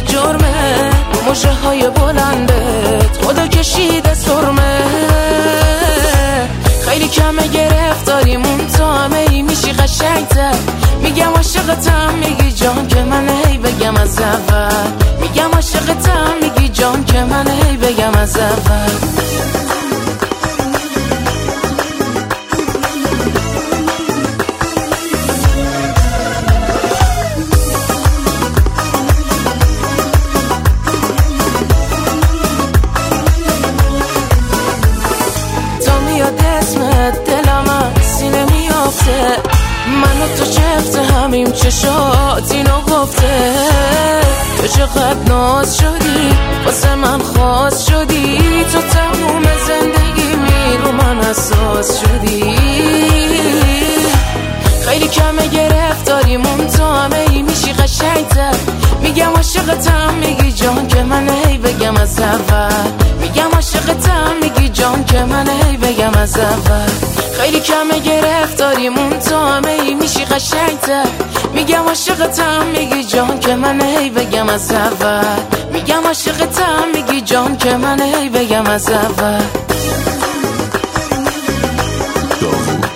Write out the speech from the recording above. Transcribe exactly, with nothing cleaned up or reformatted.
جرمه، مژه های بلندت خدا کشیده سرمه. خیلی کمه گرفتاریمون تو همه ای میشی قشنگتر. میگم عاشقتم میگی جان که من هی بگم از اول. میگم عاشقتم میگی جان که من هی بگم از اول. من و تو چفت همیم چشات اینو گفته. تو چقدر ناز شدی واسه من خاص شدی. تو تموم زندگی می رو من اساس شدی. خیلی کمه گرفتاریمون تو همه ای میشی قشنگتر. میگم عاشقتم میگی جان که من هی بگم از اول. میگم عاشقتم میگی جان که من هی بگم از اول. خیلی کمه گرفتاریمون تو همه ای میشی قشنگتر. میگم عاشقتم میگی جان که من هی بگم از اول. میگم عاشقتم میگی جان که من هی بگم از اول.